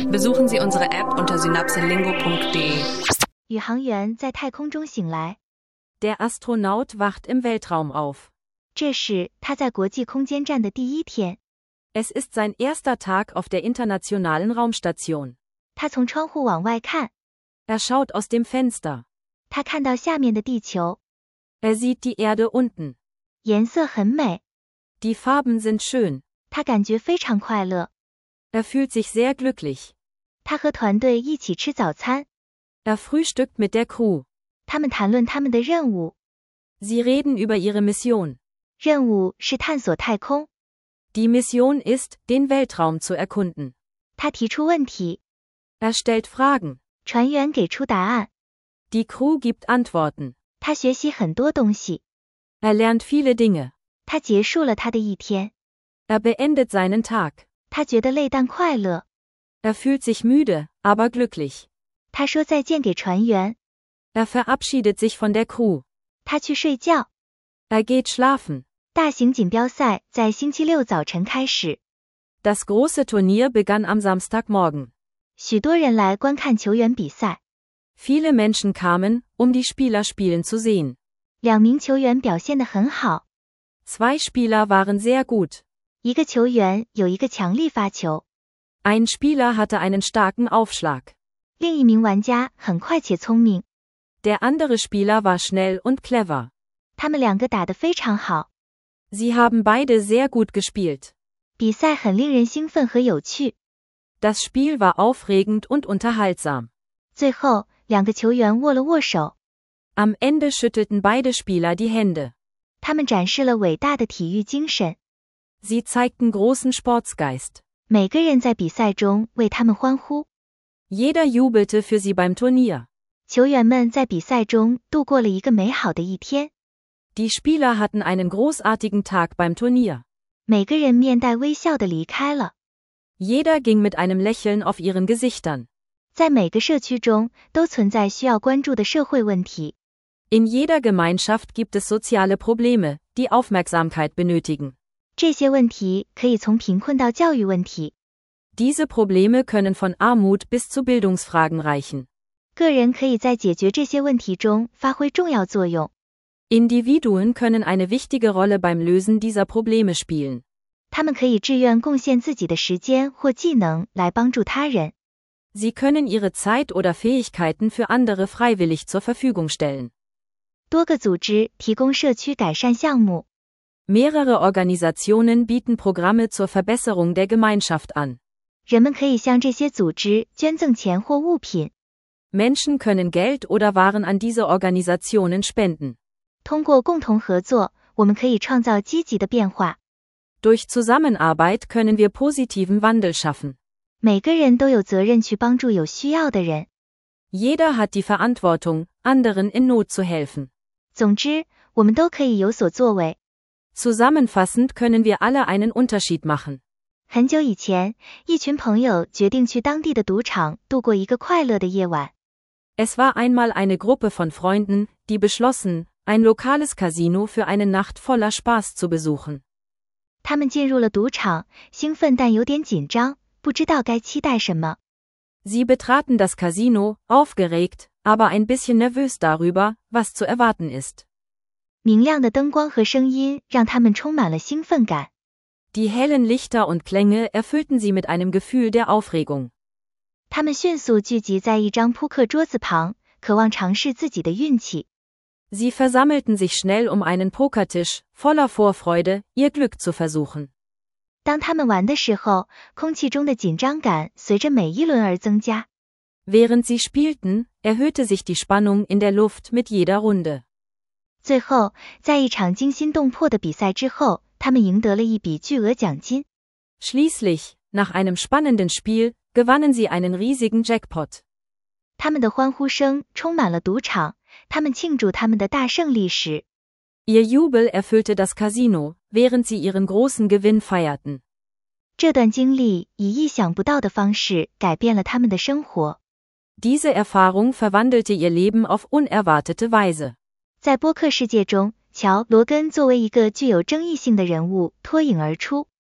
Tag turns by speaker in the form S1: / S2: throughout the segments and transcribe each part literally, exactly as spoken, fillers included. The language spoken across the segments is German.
S1: Besuchen Sie unsere App unter synapselingo punkt de.
S2: 宇航员在太空中醒来，
S3: Der Astronaut wacht im Weltraum auf.
S2: 这是他在国际空间站的第一天。
S3: Es ist sein erster Tag auf der internationalen Raumstation.
S2: 他从窗户往外看，
S3: Er schaut aus dem Fenster.
S2: 他看到下面的地球，
S3: Er sieht die Erde unten.
S2: 颜色很美，
S3: Die Farben sind schön.
S2: 他感觉非常快乐。
S3: Er fühlt sich sehr glücklich.
S2: 他和团队一起吃早餐，
S3: Er frühstückt mit der Crew.
S2: 他们谈论他们的任务。
S3: Sie reden über ihre Mission.
S2: 任务是探索太空。
S3: Die Mission ist, den Weltraum zu erkunden.
S2: 他提出问题，
S3: Er stellt Fragen.
S2: 船员给出答案。
S3: Die Crew gibt Antworten.
S2: 他学习很多东西。
S3: Er lernt viele Dinge.
S2: 他结束了他的一天。
S3: Er beendet seinen Tag.
S2: 他觉得累但快乐。
S3: Er fühlt sich müde, aber glücklich.
S2: 他说再见给船员。
S3: Er verabschiedet sich von der Crew.
S2: 他去睡觉。
S3: Er geht schlafen.
S2: 大型锦标赛在星期六早晨开始。
S3: Das große Turnier begann am Samstagmorgen.
S2: 许多人来观看球员比赛。
S3: Viele Menschen kamen, um die Spieler spielen zu sehen.
S2: 两名球员表现得很好。
S3: Zwei Spieler waren sehr gut.
S2: 一个球员有一个强力发球，
S3: Ein Spieler hatte einen starken Aufschlag.
S2: 另一名玩家很快且聪明。
S3: Der andere Spieler war schnell und clever.
S2: 他们两个打得非常好。
S3: Sie haben beide sehr gut gespielt.
S2: 比赛很令人兴奋和有趣。
S3: Das Spiel war aufregend und unterhaltsam.
S2: 最后，两个球员握了握手。
S3: Am Ende schüttelten beide Spieler die Hände.
S2: 他们展示了伟大的体育精神。
S3: Sie zeigten großen Sportsgeist.
S2: 每个人在比赛中为他们欢呼。
S3: Jeder jubelte für sie beim Turnier.
S2: 球员们在比赛中度过了一个美好的一天。
S3: Die Spieler hatten einen großartigen Tag beim Turnier.
S2: 每个人面带微笑地离开了。
S3: Jeder ging mit einem Lächeln auf ihren Gesichtern.
S2: 在每个社区中都存在需要关注的社会问题。
S3: In jeder Gemeinschaft gibt es soziale Probleme, die Aufmerksamkeit benötigen.
S2: 这些问题可以从贫困到教育问题。
S3: Diese Probleme können von Armut bis zu Bildungsfragen reichen.
S2: 个人可以在解决这些问题中发挥重要作用。
S3: Individuen können eine wichtige Rolle beim Lösen dieser Probleme spielen.
S2: 他们可以志愿贡献自己的时间或技能来帮助他人。
S3: Sie können ihre Zeit oder Fähigkeiten für andere freiwillig zur Verfügung stellen.
S2: 多个组织提供社区改善项目。
S3: Mehrere Organisationen bieten Programme zur Verbesserung der Gemeinschaft an.
S2: 人们可以向这些组织捐赠钱或物品。
S3: Menschen können Geld oder Waren an diese Organisationen spenden.
S2: 通过共同合作，我们可以创造积极的变化。
S3: Durch Zusammenarbeit können wir positiven Wandel schaffen.
S2: 每个人都有责任去帮助有需要的人。
S3: Jeder hat die Verantwortung, anderen in Not zu helfen.
S2: 总之，我们都可以有所作为。
S3: Zusammenfassend können wir alle einen Unterschied machen.
S2: 很久以前，一群朋友决定去当地的赌场度过一个快乐的夜晚。
S3: Es war einmal eine Gruppe von Freunden, die beschlossen, ein lokales Casino für eine Nacht voller Spaß zu besuchen.
S2: 他们进入了赌场，兴奋但有点紧张，不知道该期待什么。
S3: Sie betraten das Casino, aufgeregt, aber ein bisschen nervös darüber, was zu erwarten ist.
S2: 明亮的灯光和声音让他们充满了兴奋感。
S3: Die hellen Lichter und Klänge erfüllten sie mit einem Gefühl der Aufregung.
S2: 他们迅速聚集在一张扑克桌子旁，渴望尝试自己的运气。
S3: Sie versammelten sich schnell um einen Pokertisch, voller Vorfreude, ihr Glück zu versuchen.
S2: 当他们玩的时候，空气中的紧张感随着每一轮而增加。
S3: Während sie spielten, erhöhte sich die Spannung in der Luft mit jeder Runde.
S2: 最后，在一场惊心动魄的比赛之后，他们赢得了一笔巨额奖金。
S3: Schließlich, nach einem spannenden Spiel, gewannen sie einen riesigen Jackpot.
S2: 他们的欢呼声充满了赌场，他们庆祝他们的大胜利时。
S3: Ihr Jubel erfüllte das Casino, während sie ihren großen Gewinn feierten.
S2: 这段经历以意想不到的方式改变了他们的生活。
S3: Diese Erfahrung verwandelte ihr Leben auf unerwartete Weise.
S2: 在播客世界中，乔·罗根作为一个具有争议性的人物脱颖而出。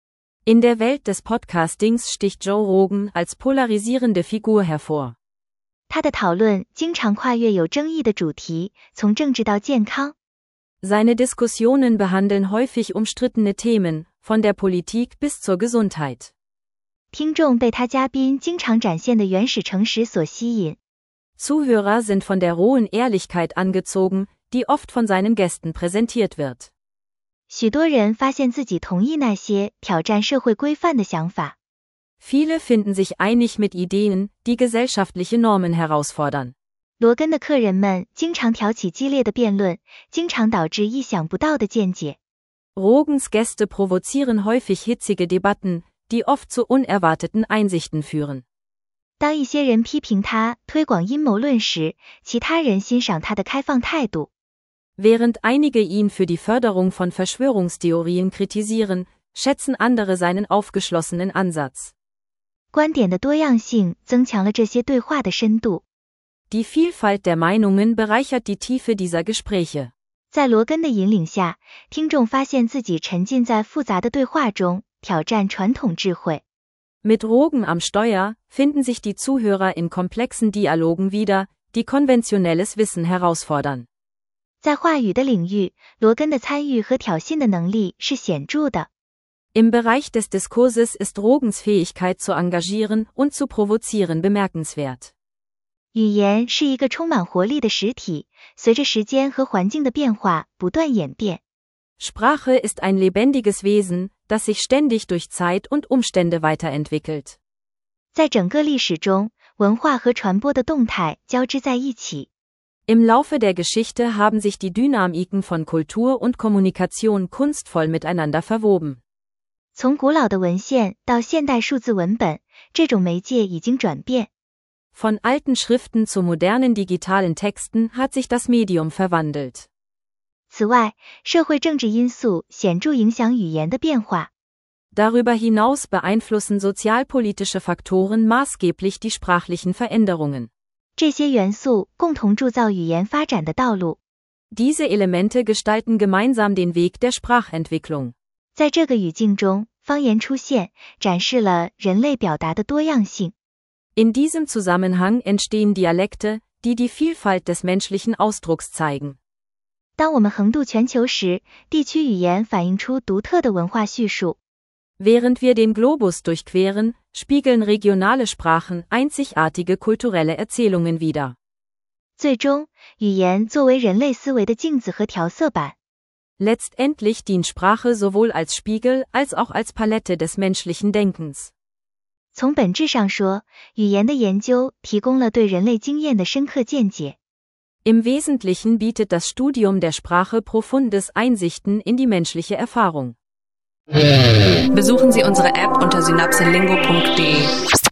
S3: In der Welt des Podcastings sticht Joe Rogan als polarisierende Figur hervor.
S2: 他的讨论经常跨越有争议的主题，从政治到健康。
S3: Seine Diskussionen behandeln häufig umstrittene Themen, von der Politik bis zur Gesundheit.
S2: 听众被他嘉宾经常展现的原始诚实所吸引。
S3: Zuhörer sind von der rohen Ehrlichkeit angezogen, die oft von seinen Gästen präsentiert wird.
S2: 许多人发现自己同意那些挑战社会规范的想法。
S3: Viele finden sich einig mit Ideen, die gesellschaftliche Normen herausfordern.
S2: 罗根的客人们经常挑起激烈的辩论，经常导致意想不到的见解。
S3: Rogans Gäste provozieren häufig hitzige Debatten, die oft zu unerwarteten Einsichten führen.
S2: 当一些人批评他推广阴谋论时，其他人欣赏他的开放态度。
S3: Während einige ihn für die Förderung von Verschwörungstheorien kritisieren, schätzen andere seinen aufgeschlossenen Ansatz.
S2: 观点的多样性增强了这些对话的深度。
S3: Die Vielfalt der Meinungen bereichert die Tiefe dieser Gespräche.
S2: 在罗根的引领下，听众发现自己沉浸在复杂的对话中，挑战传统智慧。
S3: Mit Rogan am Steuer finden sich die Zuhörer in komplexen Dialogen wieder, die konventionelles Wissen herausfordern.
S2: 在话语的领域，罗根的参与和挑衅的能力是显著的。
S3: Im Bereich des Diskurses ist Rogans Fähigkeit zu engagieren und zu provozieren bemerkenswert.
S2: 语言是一个充满活力的实体，随着时间和环境的变化不断演变。
S3: Sprache ist ein lebendiges Wesen, das sich ständig durch Zeit und Umstände weiterentwickelt.
S2: 在整个历史中，文化和传播的动态交织在一起。
S3: Im Laufe der Geschichte haben sich die Dynamiken von Kultur und Kommunikation kunstvoll miteinander verwoben.
S2: 从古老的文献到现代数字文本，这种媒介已经转变。
S3: Von alten Schriften zu modernen digitalen Texten hat sich das Medium verwandelt.
S2: 此外，社会政治因素显著影响语言的变化。
S3: Darüber hinaus beeinflussen sozialpolitische Faktoren maßgeblich die sprachlichen Veränderungen.
S2: 这些元素共同铸造语言发展的道路。
S3: Diese Elemente gestalten gemeinsam den Weg der Sprachentwicklung.
S2: 在这个语境中，方言出现，展示了人类表达的多样性。
S3: In diesem Zusammenhang entstehen Dialekte, die die Vielfalt des menschlichen Ausdrucks zeigen.
S2: 当我们横渡全球时，地区语言反映出独特的文化叙述。
S3: Während wir den Globus durchqueren, spiegeln regionale Sprachen einzigartige kulturelle Erzählungen wider.
S2: 最终，语言作为人类思维的镜子和调色板。
S3: Letztendlich dient Sprache sowohl als Spiegel als auch als Palette des menschlichen Denkens.
S2: 从本质上说，语言的研究提供了对人类经验的深刻见解。
S3: Im Wesentlichen bietet das Studium der Sprache profundes Einsichten in die menschliche Erfahrung.
S1: Besuchen Sie unsere App unter synapselingo punkt de.